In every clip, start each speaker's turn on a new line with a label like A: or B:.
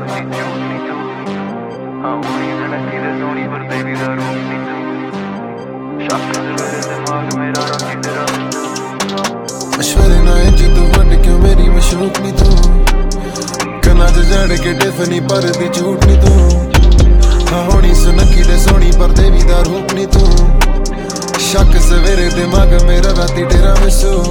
A: ਭਰਦੀ ਝੂਠ ਨੀ ਤੂੰ ਹਾਂ ਹੋਣੀ ਲੜਕੀ ਦੇ ਸੋਹਣੀ ਪਰ ਦੇਵੀ ਦਾ ਰੂਪ ਨੀ ਤੂੰ ਸ਼ੱਕ ਦੇ ਮੇਰੇ ਦਿਮਾਗ ਮੇਰਾ ਰਾਤੀ ਤੇਰਾ
B: ਮਸ਼ਵਰੇ ਨਾ ਇੰਜ ਤੂੰ ਵੰਡ ਕਿਉਂ ਮੇਰੀ ਮਸ਼ੂਕ ਨੀ ਤੂੰ ਕੰਨਾਂ 'ਚ ਜੜ ਕੇ ਡਿਫਨੀ ਭਰਦੀ ਝੂਠ ਨੀ ਤੂੰ ਹਾਂ ਹੋਣੀ ਸੁਨੱਖੀ ਤੇ ਸੋਹਣੀ ਪਰ ਦੇਵੀ ਦਾ ਰੂਪ ਨੀ ਤੂੰ ਸ਼ੱਕ ਸਵੇਰੇ ਦਿਮਾਗ ਮੇਰਾ ਰਾਤੀ ਤੇਰਾ ਮਿਸੂ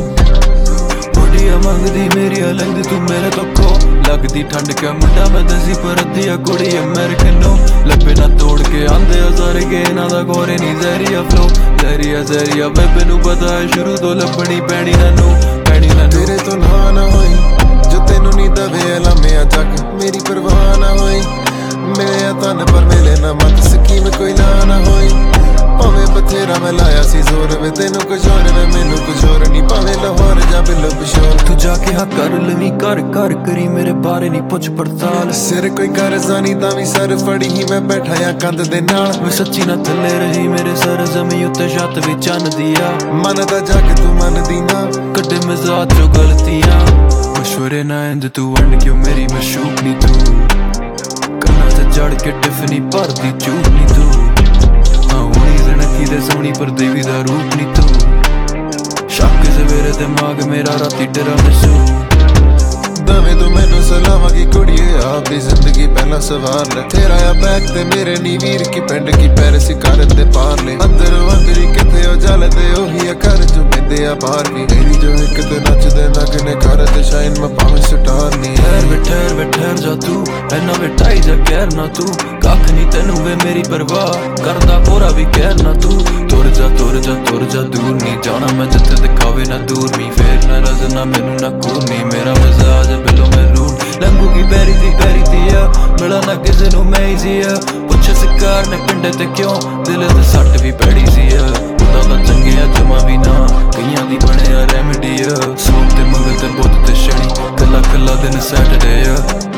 C: ਕੁੜੀਆਂ ਮੰਗਦੀ ਮੇਰੀ ਲੰਘ ਤੂੰ ਮੇਰੇ ਤੋਂ ਖੋ ਲੱਗਦੀ ਠੰਡ ਕਿ ਮੁੰਡਾ ਮੈਂ ਦਸੀ ਪਰ ਅੱਧੀ ਕੁੜੀ ਅਮਰੀਕਨ ਨੂੰ ਲੱਭੇ ਨਾ ਤੋੜ ਕੇ ਆਂਦੇ ਹਜ਼ਾਰ ਕੇ ਇਹਨਾਂ ਦਾ ਗੋਰੇ ਨਹੀਂ ਜ਼ਹਿਰੀਆ ਫਲੋ ਜ਼ਹਿਰੀਆ ਬੇਬੇ ਨੂੰ ਪਤਾ ਹੈ ਸ਼ੁਰੂ ਤੋਂ ਲੱਭਣੀ ਪੈਣੀ ਨਾ
B: ਤੇਰੇ ਤੋਂ ਨਾ ਹੋਈ ਜੋ ਤੈਨੂੰ ਨਹੀਂ ਦਵੇ ਲਾਮਿਆ ਜੱਗ ਮੇਰੀ ਪਰਵਾਹ ਨਾ ਹੋਈ ਮਿਲਿਆ ਤਨ ਪਰ ਮਿਲੇ ਨਾ ਮਤ ਸਕੀਮ ਕੋਈ ਨਾ ਹੋਈ ਭਾਵੇਂ ਬਥੇਰਾ ਮੈਂ ਲਾਇਆ ਸੀ ਜ਼ੋਰ ਵੇ ਤੈਨੂੰ ਕੁਝ ਹੋਰ ਵੇ ਮੈਨੂੰ ਕੁਝ ਹੋਰ ਨਹੀਂ ਭਾਵੇਂ ਲਾਹੌਰ ਜਾਂ ਬਿੱਲੋ ਪਿਸ਼ੋਰ
C: ਤੂੰ ਜਾ ਕੇ ਹਾਂ ਕਰ ਲਵੀਂ ਘਰ ਕਰੀ ਮੇਰੇ ਬਾਰੇ ਨਹੀਂ ਪੁੱਛ ਪੜਤਾਲ
B: ਸਿਰ ਕੋਈ ਕਰਜ਼ਾ ਨਹੀਂ ਤਾਂ ਵੀ ਸਰ ਫੜੀ ਹੀ ਮੈਂ ਬੈਠਾ ਆ ਕੰਧ ਦੇ ਨਾਲ
C: ਵੇ ਸੱਚੀ ਨਾ ਥੱਲੇ ਰਹੀ ਮੇਰੇ ਸਰ ਜ਼ਮੀਨ ਉੱਤੇ ਛੱਤ ਵੀ ਚੰਨਦੀ ਆ
B: ਮੰਨਦਾ ਜਾ ਕੇ ਤੂੰ ਮੰਨਦੀ ਨਾ
C: ਕੱਢੇ ਮਜ਼ਾਕ ਚੋਂ ਗਲਤੀਆਂ ਮਸ਼ਵਰੇ ਨਾ ਇੰਜ ਤੂੰ ਵੰਡ ਕਿਉਂ ਮੇਰੀ ਮਸ਼ੂਕ ਨੀ ਤੂੰ ਕੰਨਾਂ 'ਚ ਜੜ ਕੇ ਟਿਫਨੀ ਭਰਦੀ ਝੂਠ ਨੀ ਤੂੰ ਹਾਂ ਹੋਣੀ ਜ਼ਣਕੀ ਦੇ ਸੋਹਣੀ ਪਰ ਦੇਵੀ ਦਾ ਰੂਪ ਨੀ ਤੂੰ ਸ਼ੱਕ ਸਵੇਰੇ ਦਿਮਾਗ ਮੇਰਾ ਰਾਤੀ ਡਰਾ ਮਿਸੂ
B: ਦਵੇਂ ਤੂੰ ਮੈਨੂੰ ਸਲਾਮਾਂ ਕੀ ਕੁੜੀਏ ਆਪਦੀ ਜ਼ਿੰਦਗੀ ਪਹਿਲਾਂ ਸਵਾਰ ਲੈ ਤੇਰਾ ਆ ਬੈਕ ਤੇ ਮੇਰੇ ਨੀ ਵੀਰ ਕੀ ਪਿੰਡ ਕੀ ਪੈਰਸ ਕਰ ਤੇ ਪਾਰ ਲੈ ਅੰਦਰੋਂ ਅੰਦਰੀ ਕਿੱਥੇ ਉਹ ਜਲਦੇ ਉਹੀ ਆ ਘਰ ਚੋਂ ਬਿੰਦੇ ਆ ਬਾਹਰ ਵੀ ਮੇਰੀ ਜੋ ਇੱਕ ਤੇ ਨੱਚਦੇ ਨਗਨੇ ਘਰ ਤੇ ਸ਼ਾਇਨ ਮੈਂ ਭਾਵੇਂ ਸਟਾਰ ਨੀ
C: ਠਹਿਰ ਜਾ ਤੂੰ ਐਨਾ ਵੇਟਾਈ ਜਾ ਕਹਿਰ ਨਾ ਤੂੰ ਕੱਖ ਨੀ ਤੈਨੂੰ ਵੇ ਮੇਰੀ ਪਰਵਾਹ ਕਰਦਾ ਪੂਰਾ ਵੀ ਕਹਿਰ ਨਾ ਤੂੰ ਤੁਰ ਜਾ ਦੂਰ ਨੀ ਜਾਣਾ ਮੈਂ ਜਿੱਥੇ ਦਿਖਾਵੇ ਨਾ ਦੂਰ ਨੀ ਫੇਰ ਨਾ ਰਜ਼ ਨਾ ਮੈਨੂੰ ਨਾ ਕੂਰਨੀ ਮੇਰਾ ਮਜ਼ਾਜ ਬਿਲੋ ਮੈਲੂਨ ਲੰਗੂਗੀ ਪੈਰੀ ਦੀ ਆ ਮਿਲਾ ਨਾ ਕਿਸੇ ਨੂੰ ਮੈਂ ਹੀ ਆ ਪੁੱਛ ਸਿਕਾਰ ਨੇ ਪਿੰਡ ਤੇ ਕਿਉਂ ਦਿਲ ਤੇ ਸੱਟ ਵੀ ਪੈੜੀ ਸੀ ਆ ਉਹਦਾ ਤਾਂ ਚੰਗਿਆ ਜਮਾ ਵੀ ਨਾ ਕਈਆਂ ਦੀ ਬਣਿਆ ਰੈਮਡੀ ਆ ਸੋਚ ਤੇ ਮੰਗਲ ਤੇ ਬੁੱਧ ਤੇ ਸ਼ਨੀ ਕੱਲਾ ਦਿਨ ਸੈਟਰਡੇ ਆ